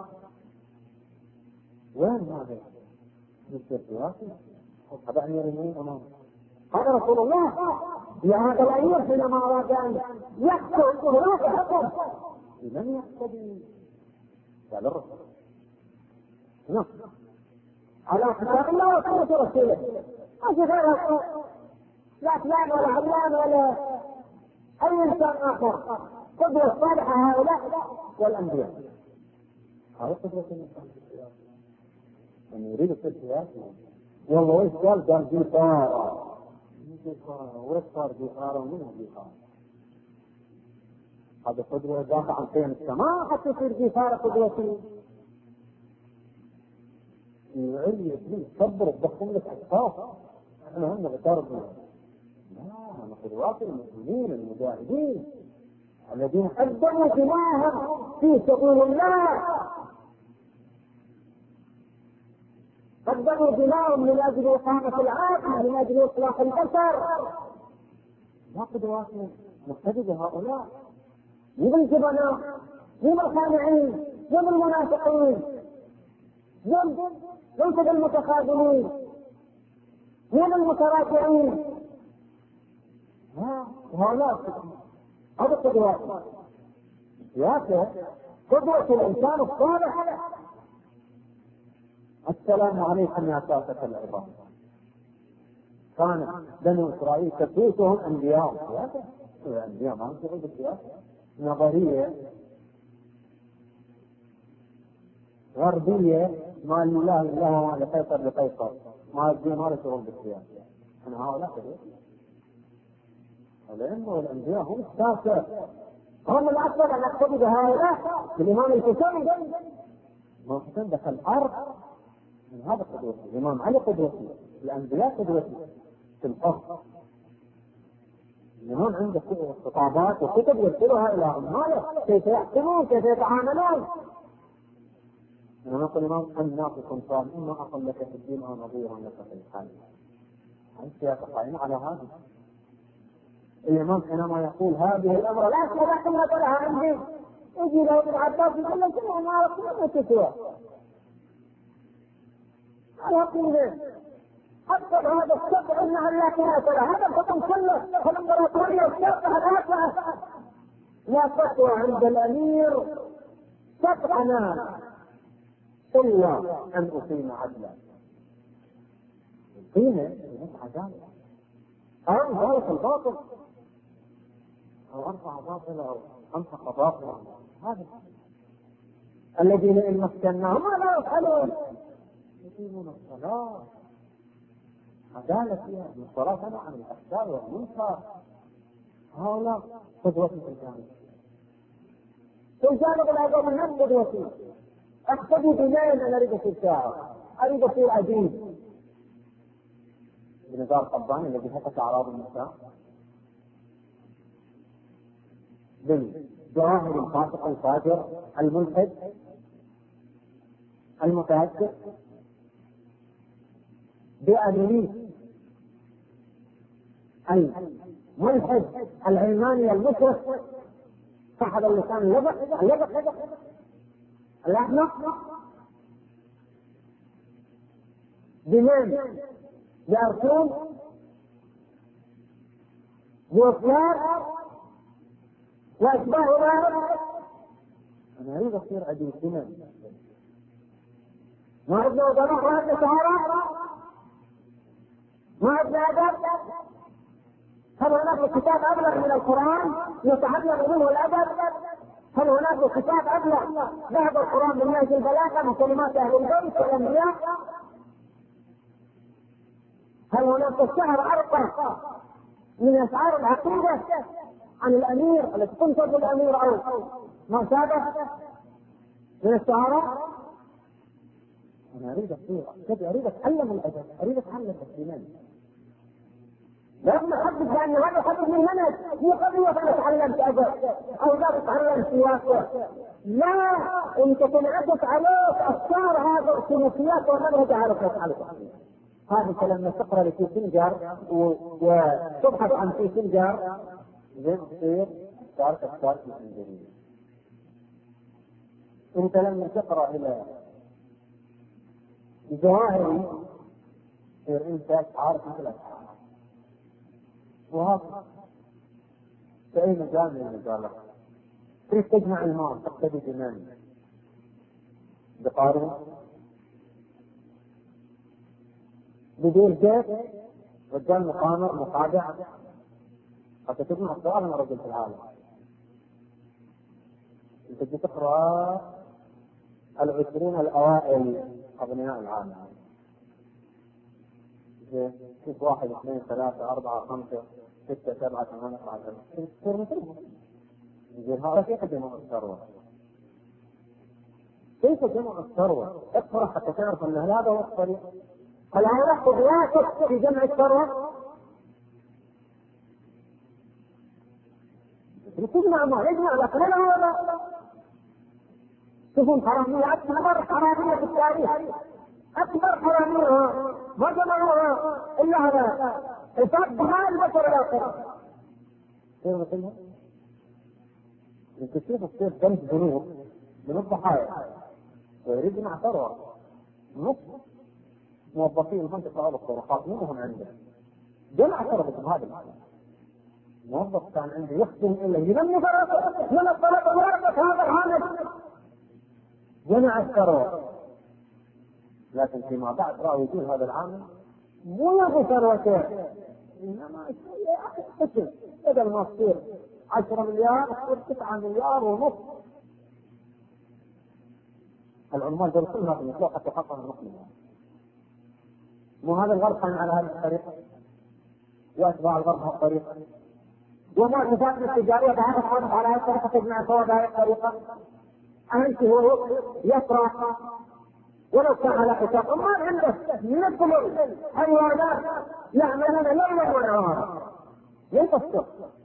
Speaker 3: وين هذا؟ مستر سياسي هذا امير المؤمنين امامه هذا رسول الله يا هذا الامير حينما اراد ان يحكم هناك حكم لم يقتدي قال الرسول نعم على كتاب الله وسنة رسوله ما في غير لا فلان ولا علان ولا اي انسان اخر قدوة صالحة هؤلاء والانبياء هذا قدوة الانسان أن يريد السياسي والله ويش قال قال جيفارة ويش صار جيفارة ومن جيفارة هذا قدوة دافع عن قيم السماء حتى يصير جيفارة قدوة يعلي يسلي صبر تدخل لك أشخاص احنا هم غتار الدنيا لا هم قدوات المسلمين المجاهدين الذين قدموا دماءهم في سبيل الله قدموا دماءهم من اجل اقامه العالم من اجل اصلاح البشر ما قدوات مقتدى بهؤلاء من الجبناء من الخانعين من المنافقين ليس بالمتخاذلين من المتراجعين هؤلاء هذا قدوات سياسة قدوة الإنسان الصالح السلام عليكم يا ساسة العظام كان بنو إسرائيل تسوسهم أنبياء الأنبياء ما نشغل بالسياسة نظرية غربية ما لله إلا وما لقيصر لقيصر ما الدين ما له شغل بالسياسة أنا هؤلاء كذلك الأئمة والأنبياء هم الساسة هم الأكثر أن نقتدي بهؤلاء الإمام الحسين الإمام الحسين دخل الأرض من هذا قدوتي الإمام علي قدوتي الأنبياء قدوتي في الأرض الإمام عنده خطابات وكتب يرسلها إلى عماله كيف يحكمون كيف يتعاملون أنا نقول الإمام أن ناقص صالح إما أقل لك في الدين أو نظيرا لك في الحال أنت يتقائم على هذا الإمام حينما يقول هذه الأمر لا تلاحظ ما طلع عندي يجي له ابن عباس يقول لك كلهم ما رسولنا تسوى على قوله حتى هذا السبع إنها لا تناسل هذا الحكم كله الإمبراطورية السبع الأسعى لا تقوى عند الأمير سبعنا إلا أن أقيم عدلا قيمة عدالة أو ذلك الباطل أو أرفع باطلا أو أنفق باطلا هذا الذين إن مكناهم لا يفعلون يقيمون الصلاة عدالة فيها الصلاة عن الأفكار والمنكر هؤلاء قدوة في الجانب في الجانب الآخر من هم قدوتي أقتدي بمين أنا أريد أصير شاعر أريد أصير أديب بنزار قباني الذي حكت أعراض النساء بالجواهر الفاسق الفاجر الملحد المتهجر بأدريس الملحد العلماني المشرك صاحب اللسان اللبق اللبق الأحمق بمن بأرسول بأفكار وأشباه ذلك أنا أريد أصير أديب بمن ما عندنا وضعنا ما عندنا سهرة ما عندنا أدب هل هناك كتاب أبلغ من القرآن يتعلم منه الأدب هل هناك كتاب أبلغ ذهب القرآن من نهج البلاغة من كلمات أهل البيت والأنبياء هل هناك الشعر أرقى من أشعار العقيدة عن الأمير التي تنصب الأمير أو ما شابه من الشعراء. أنا أريد الصورة، أريد أتعلم الأدب، أريد أتعلم الإيمان. لازم أحدد بأن هذا حدث من منهج، مو قضية أنا تعلمت أدب أو لا تتعلم سياسة. لا، أنت تنعكس عليك أفكار هذا السلوكيات والمنهج على عليك. هذه لما تقرأ لكي سنجر وتبحث عن كي سنجر زين تصير تعرف أفكار كي سنجرية. أنت لما تقرأ إلى الجواهري تصير أنت عارف مثل الأشعار. وهذا في أي مجال من المجالات. تريد تجمع المال تقتدي بمن؟ بقارون؟ بدون جيش رجال مقامر مقاطع حتى تجمع السؤال من رجل في العالم. انت تجي تقرا العشرين الاوائل اغنياء العالم، شوف واحد اثنين ثلاثة أربعة خمسة ستة سبعة ثمانية عشر تصير مثلهم. يقول هذا كيف جمع الثروة؟ كيف جمع الثروة؟ اقرأ حتى تعرف أن هذا هو الطريق. هل هذا قدواتك في جمع الثروة؟ تجمع ما يجمع لك ولا هذا؟ شوفوا حرامية أكبر حرامية في التاريخ، أكبر حرامية ما جمعوها إلا هذا حساب بها البشر الآخر. كيف مثلهم؟ انت تشوف الصيف جنب ذنوب من الضحايا ويريد يجمع ثروة. نص موظفين المنطقة أو الطرقات منهم عنده جمع ثروة بهذا. موظف كان عنده يخدم إلا يلم ثروته من الطرق ورقة هذا العامل جمع الثروة. لكن فيما بعد رأوا يقول هذا العامل مو يبغى ثروته، إنما يا أخي قسم بدل ما تصير عشرة مليار تصير تسعة مليار ونص. العمال دول كلها بيطلعوا حتى يحققوا الرقم. مو هذا الغرب كان على هذه الطريقة وأتباع الغرب هذه الطريقة، وما المفاتن التجارية بهذا الحدث على هذه الطريقة تجمع سوا بهذه الطريقة. أنت هو يقرأ ولو كان على حساب ما عنده من الكل حيوانات يعملون ليلا ونهارا ينتصر،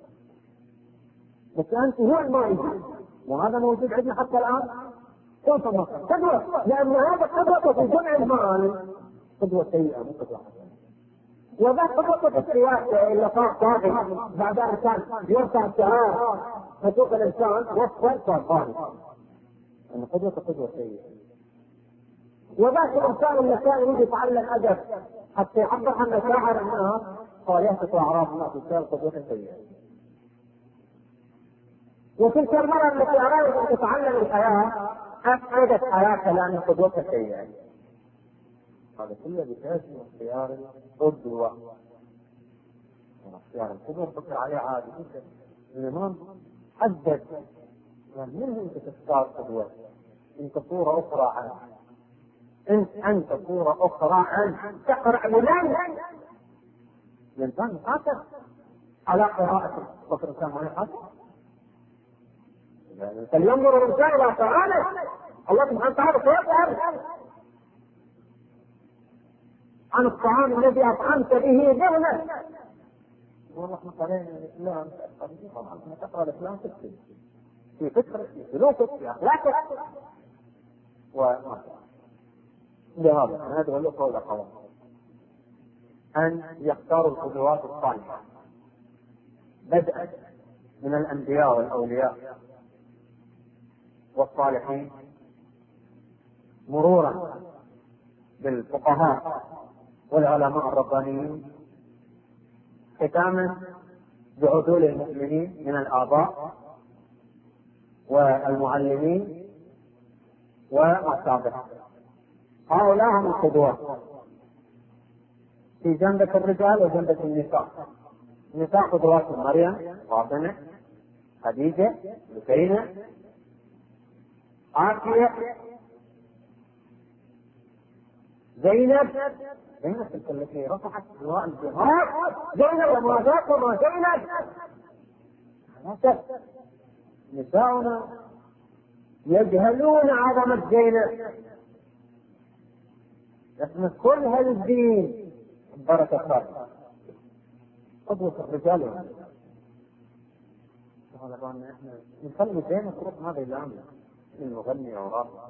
Speaker 3: بس أنت هو المائي. وهذا موجود عندنا حتى الآن كيف مصر قدوة، لأن هذا قدوة في جمع المال قدوة سيئة مو قدوة حسنة. وذا قدوة في السياسة اللي صار طاغي بعد أن كان يرفع الشعار حقوق الإنسان وصل صار طاغي. أن قدوة قدوة سيئة. وذاك الإنسان اللي كان يريد يتعلم أدب حتى يعبر عن مشاعر الناس قال يهتف أعراض الناس وكان قدوة سيئة. وتلك المرأة التي أرادت أن تتعلم الحياة أفقدت حياتها لأن قدوتها سيئة. هذا كله بتأثير اختيار القدوة. اختيار القدوة فكر عليه عادي. الإمام حدد من أنت تختار قدوة؟ أنت صورة أخرى عنه، أنت أنت صورة أخرى عنه تقرأ لمن؟ الإنسان خاطر على قراءة بكر الإنسان ما يخاطر. فلينظر الإنسان إلى طعامه. الله سبحانه وتعالى سيسأل عن الطعام الذي أطعمت به ذهنك. والله احنا قرينا الإسلام طبعا احنا تقرأ الإسلام تكتب في فكرك في سلوكك في أخلاقك وما لهذا ندعو له إلى قوم أن يختاروا القدوات الصالحة بدءا من الأنبياء والأولياء والصالحين، مرورا بالفقهاء والعلماء الربانيين، ختاما بعدول المؤمنين من الآباء والمعلمين والصالحين. هؤلاء هم القدوات في جنبة الرجال وجنبة النساء. النساء قدوات مريم، فاطمة، خديجة، لكينة، آسيا، زينب. زينب تلك التي رفعت لواء الجهاد، زينب وما ذاك وما زينب.
Speaker 2: هكذا نساؤنا يجهلون عظمة زينب. احنا كل هالدين بركة خالصة قدوة الرجال. احنا نخلي زينب تروح هذا الامر المغني او راقص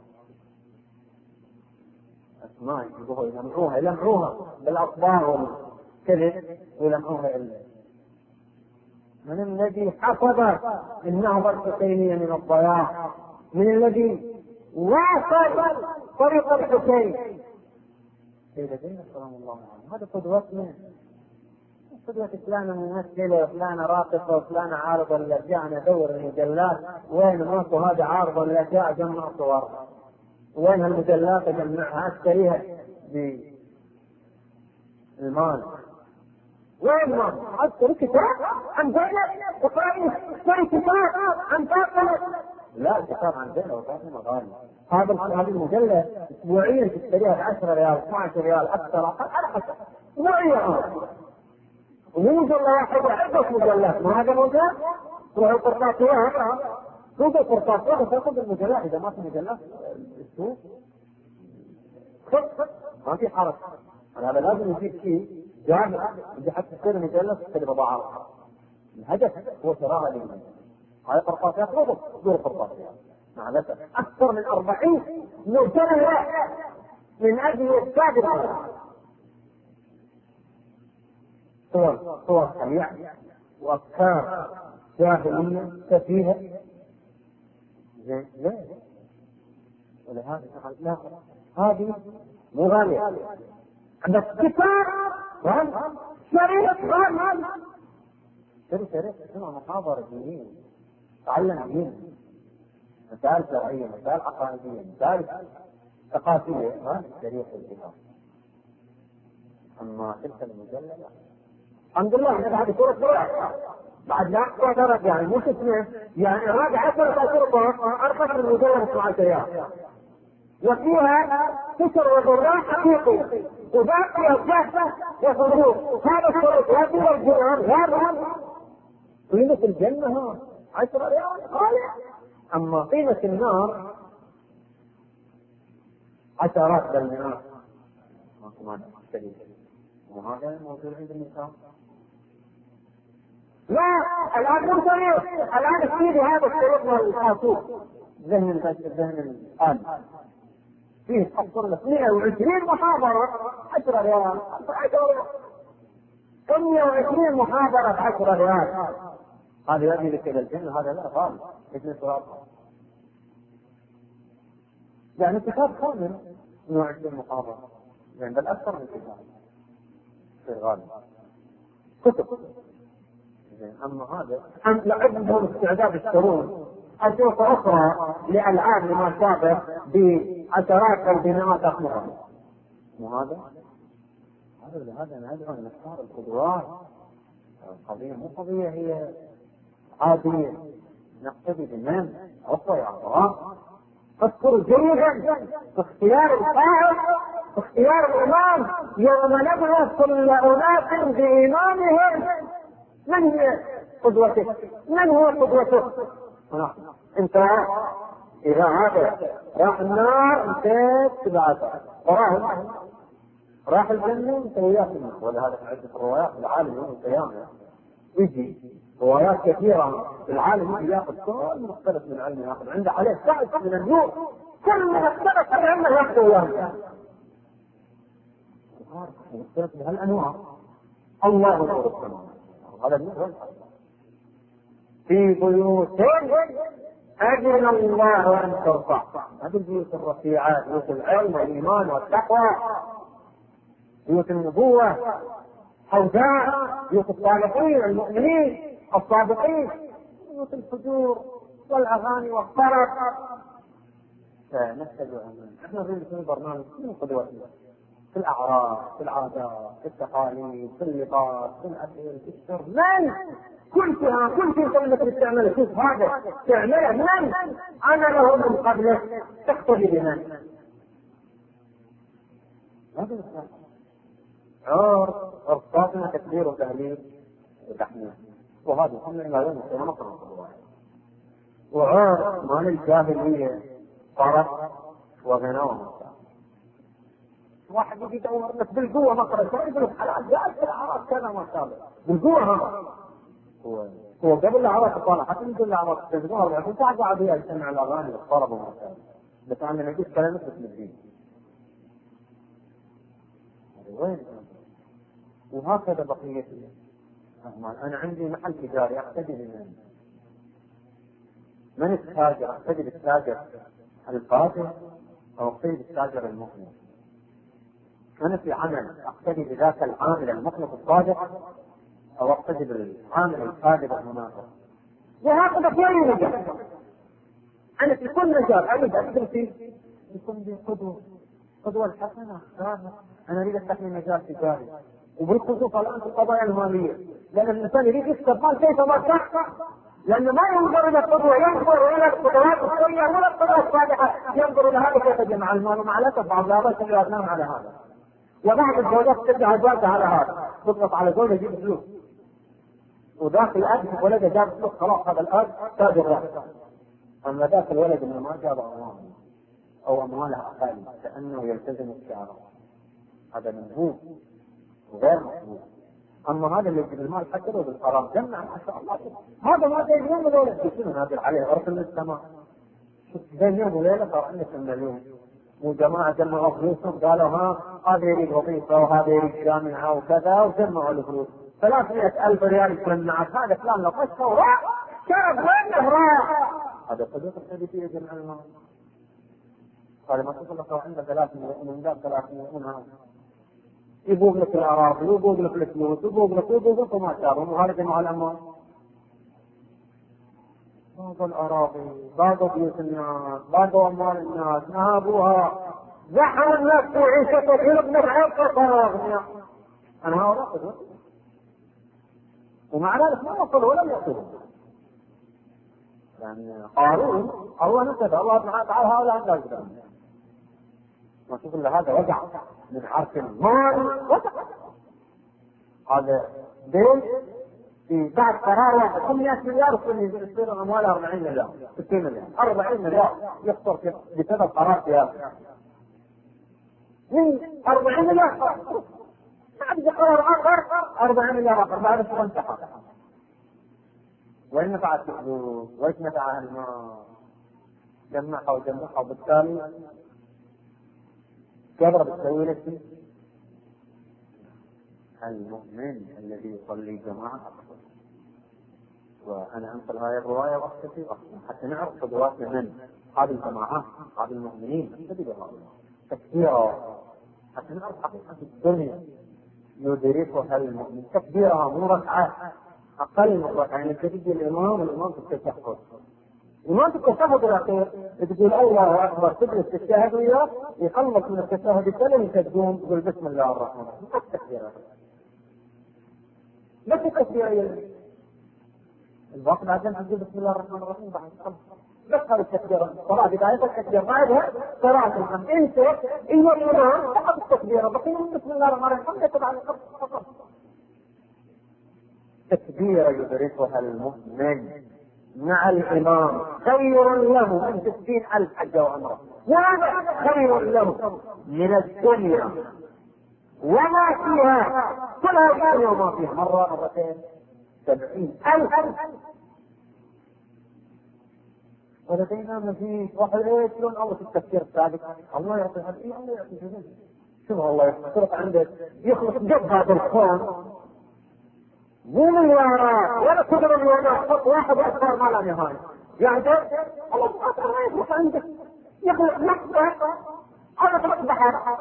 Speaker 2: اسماء يجيبوها يلمعوها يلمعوها بالاخبار والكذب ويلمعوها الا من الذي حفظ النهضة الحسينية من الضياع، من الذي واصل طريق الحسين سيدة زينب سلام الله عليها. هذا قدوتنا، قدوة فلانة ممثلة وفلانة راقصة وفلانة عارضة للأشياء. أنا أدور المجلات وين ماكو هذا عارضة للأشياء أجمع صورها، وين هالمجلات أجمعها أشتريها بالمال. وين ما أشتري كتاب عن زينب وفاطمة، أشتري كتاب عن فاطمة. لا كتاب عن زينب وفاطمة غالي. هذا هذه المجلة أسبوعيا تشتريها بعشرة ريال اثنا عشر ريال أكثر أقل على حسب أسبوعيا. ومو مجلة واحدة عدة مجلات، ما هذا موجود؟ تروح القرطاسية توجد قرطاسية تاخذ المجلات. إذا ما في مجلات السوق خذ ما في حرج. هذا لازم يجيب شيء جامع إذا حتى تشتري مجلة تشتري بضاعة. الهدف هو شراء للمال. هاي قرطاسيات تروح دور قرطاسيات مع الأسف أكثر من أربعين مجلة من أجل السابقة. صور صور سريعة وأفكار جاهلية سفيهة. زين زين ولهذا لا هذه مو غالية. عندك كتاب شريط غالي شريط شريط اسمها محاضرة دينية تعلم دين، مسائل شرعية، مسائل عقائدية، مسائل ثقافية. ما شريط الكتاب. أما تلك المجلة الحمد لله احنا بعد سورة سورة بعد لا درجة يعني مو اسمه يعني راجع عشرة أشرطة أربعة من المجلة مع الشريعة وفيها كسر وضراء حقيقي وباقي الجهة وفروض. هذا الشرط وفيه الجنان هذا قيمة الجنة عشرة ريال غالية، أما قيمة النار عشرات بالمئات. ما تشتري وهذا موجود عند النساء. لا الآن مو شريط، الآن السيدي هذا الشريط والخاصوم ذهن الذهن الآن فيه تحصل لك مئة وعشرين محاضرة عشرة ريال مئة وعشرين محاضرة بعشرة ريال. هذا يؤدي لك إلى الجنة؟ هذا لا غالي مثل سؤال يعني كتاب كامل مئة وعشرين محاضرة يعني بل أكثر من كتاب في الغالب كتب. أما هذا أم لعبهم استعداد يشترون أشرطة أخرى لألعاب لما شابه بعشرات أو بمئات أخرى. وهذا هذا لهذا ندعو أن نختار القدوات. القضية مو قضية هي عادية نقتدي بمن أخرى يا أخوان. فاذكروا جيدا اختيار القائد اختيار الإمام يوم ندعو كل أناس بإمامهم. من هي قدوتك؟ من هو قدوتك؟ انت اذا هذا راح النار انت تبعثه وراح راح الجنة انت وياه في النار. ولهذا في عدة روايات في العالم يوم القيامة يجي روايات كثيرة في العالم يجي ياخذ كل مختلف من علم ياخذ عنده عليه سعد من النور كل مختلف من علمه ياخذ وياه مختلف بهالانواع. الله نور السماء هذا النور في بيوت أذن الله أن ترفع. هذه البيوت الرفيعات بيوت العلم والإيمان والتقوى، بيوت النبوة، حوزاء بيوت الصالحين المؤمنين الصادقين، بيوت الفجور والأغاني والطرب. فنحتاج احنا نريد في برنامج من قدوتنا في الأعراف، في العادات، في التقاليد، في اللباس، في الأكل، في الشرب. من كل شيء كل شيء انك تستعمله شوف هذا تعمله من عمله من قبلك تقتدي بمن. عرف عرف فاطمة تكبير وتهليل وتحميد وهذه الحمد لله يوم القيامة نقرأ. وعار مال الجاهلية فرح وغنى ومساء. واحد يجي يدور لك بالقوة مقرأ يقول لك حلال جاءت في الأعراض كذا ما شاء الله بالقوة. هذا هو هو قبل الأعراض الطالع حتى يقول الأعراض تزور لكن ساعة قاعد يسمع الأغاني والطرب وما شاء الله. بس أنا نقول كلام مثل الدين. وين؟ وهكذا بقية الأعمال. أنا عندي محل تجاري أقتدي بمن؟ من التاجر؟ أقتدي بالتاجر الفاسد أو أقتدي بالتاجر المؤمن؟ أنا في عمل أقتدي بذاك العامل المخلص الصادق أو أقتدي بالعامل الكاذب المنافق؟ وهكذا في أي مجال. أنا في كل مجال أريد أقدم فيه يكون لي قدوة، قدوة الحسنة. أنا أريد أفتح مجال تجاري وبالخصوص الآن في القضايا المالية، لأن الإنسان يريد يكسب مال كيف ما كان، لأنه ما ينظر إلى القدوة، ينظر إلى القدوات السيئة ولا القدوة الصالحة، ينظر إلى هذا كيف يجمع المال. ومع الأسف بعض الآباء يتنام على هذا، وبعض الزوجات ترجع زوجها على هذا، تضغط على زوجها يجيب فلوس، وذاك الأب ولده جاب فلوس خلاص هذا الأب تاج الرأس. أما ذاك الولد إنه ما جاب أموال أو أموالها أقل كأنه يلتزم الشعار، هذا منهوب وغير مقبول. أما هذا اللي يجيب المال حتى لو بالحرام جمع ما شاء الله، هذا ما زي يوم وليلة شنو نازل عليه غرف من السماء، زي يوم وليلة صار عندك مليون، وجماعة جمعوا فلوسهم قالوا ها هذا يريد وظيفة وهذا يريد جامعة وكذا وجمعوا الفلوس ثلاثمائة ألف ريال يجمعك، هذا فلان لو قصة وراح شرب وين راح، هذا قدرة الحديثية جمع المال. قال ما تقول لك عنده ثلاث مليون من ذاك ثلاث مليون هذا يبوق لك الأراضي ويبوق لك الفلوس ويبوق لك ويبوق لك وما شابه، وهذا جمع الأموال. باقوا الأراضي، باقوا بيوت الناس، باقوا أموال الناس، نهبوها، زحموا الناس في عيشة وحلقنا بعيشة فراغنا. أنا هؤلاء قدوة، ومع ذلك ما وصلوا ولم يصلوا. يعني قارون الله نسب الله تعالى هؤلاء لا يقدرون. ما تقول له هذا وقع من عرش المال، وقع هذا دين في بعد قرار واحد خمسمائة مليار يصير أموال أربعين مليار ستين مليار أربعين مليار يخسر بسبب قرار سياسي من أربعين مليار بعد قرار آخر أربعين مليار آخر بعد شو انتهى. وإن نفعت الحدود وإيش نفعها المال؟ جمعها وجمعها وبالتالي كبر بتسوي لك المؤمن الذي يصلي جماعة أكثر. وأنا أنقل هذه الرواية وأختفي حتى نعرف قدواتنا من هذه الجماعات هذه المؤمنين نبتدي بهؤلاء تكبيرا حتى نعرف حقيقة الدنيا يدركها المؤمن. تكبيرها مو ركعة أقل من ركعة، يعني تجي الإمام والإمام في التشهد، الإمام في التشهد الأخير تقول الله أكبر تجلس تشهد وياه يخلص من التشهد الثاني تقوم تقول بسم الله الرحمن الرحيم. بس تكبيرها بس التكبير الوقت بعدين تقول بسم الله الرحمن الرحيم بعد خلص بس هذا التكبير الصلاة بداية التكبير بعدها قراءة الحمد. انت ايوه الإمام فقط التكبير بقي بسم الله الرحمن الرحيم تبع الخمس فقط. تكبير يدركها المؤمن مع الإمام خير له من ستين ألف حجة وعمرة، وهذا خير له من الدنيا وما فيها، كلها الدنيا وما فيها مرة مرتين سبعين ألف. ولدينا مزيد واحد ايش لون الله في التفكير السابق الله يعطي هذا ايه الله يعطي هذا شوف الله يخلق عندك يخلق جد هذا الكون مو مليارات ولا كبر مليارات خط واحد اكبر ما لا نهاية. يعني الله سبحانه يخلق عندك يخلق نفسه هذا خلق بحر.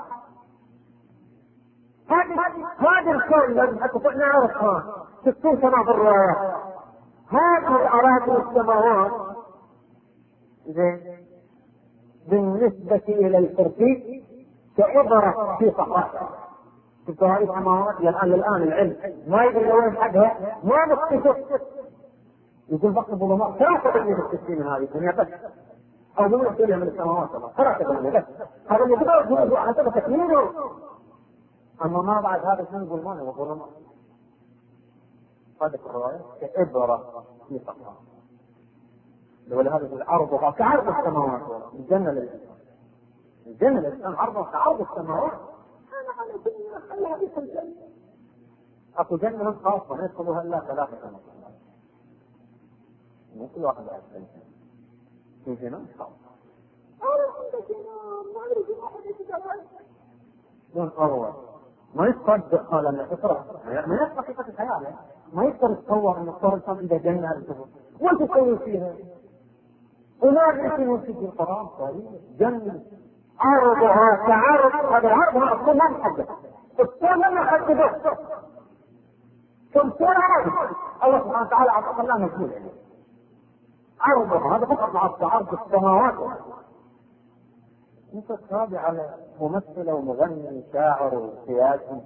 Speaker 2: هذا الكون لازم حتى نعرفها ستين سنة في الرواية. هذه الأراضي والسماوات زين بالنسبة إلى الكرسي كإبرة في صحراء. شفتوا هذه السماوات الآن الآن العلم ما يدري وين حدها ما نكتشف. يقول بقى الظلمات ثلاثة بالمئة تكتشفين من هذه الدنيا بس أو من يحصلها من السماوات ثلاثة بالمئة بس. هذا اللي يقدر يقول حسب تكميله. أما ما بعد هذا شنو نقول ما نقول ما
Speaker 1: هذه الرواية كإبرة في صخرة، ولهذا في عرضها كعرض السماوات. الجنة للإنسان، الجنة للإنسان عرضها كعرض السماوات. أنا على جنة خليها في الجنة. أكو جنة خاصة ما يدخلها إلا ثلاثة سنوات، مو كل واحد بعد سنة في جنة خاصة. دون أروع ما يصدق قال أن فكرة ما يصدق حقيقة الحياة، ما يقدر يتصور أن الصور الإنسان إذا جنة الكفر وأنت تسوي فيها. وما يمكن في القرآن صحيح جنة عرضها كعرض، هذا عرضها أصلا ما محدد، الصور ما حدده، ثم صور عرض الله سبحانه وتعالى أعطى الله مجهول عليه. عرضها هذا فقط عرض عرض السماوات. انت تابع على ممثلة ومغني شاعر وسياسي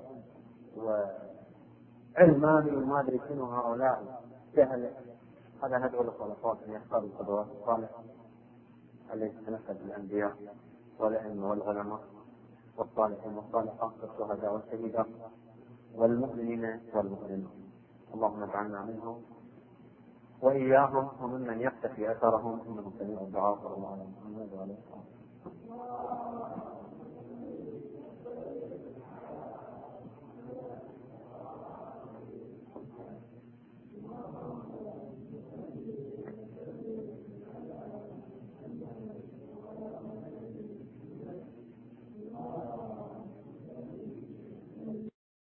Speaker 1: وعلماني وما ادري شنو هؤلاء جهل. هذا ندعو للخلفاء ان يختاروا القدوات الصالحة التي تنسب الانبياء والائمة والعلماء والصالحين والصالحات والشهداء والشهيدات والمؤمنين والمؤمنات. اللهم اجعلنا منهم وإياهم وممن يقتفي أثرهم إنه سميع الدعاء. صلى الله عليه وسلم.